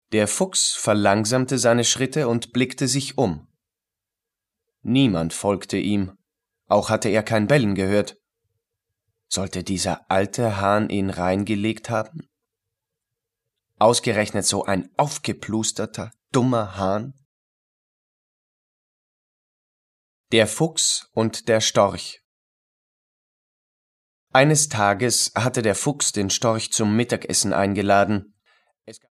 Der Fuchs verlangsamte seine Schritte und blickte sich um. Niemand folgte ihm, auch hatte er kein Bellen gehört. Sollte dieser alte Hahn ihn reingelegt haben? Ausgerechnet so ein aufgeplusterter, dummer Hahn? Der Fuchs und der Storch. Eines Tages hatte der Fuchs den Storch zum Mittagessen eingeladen.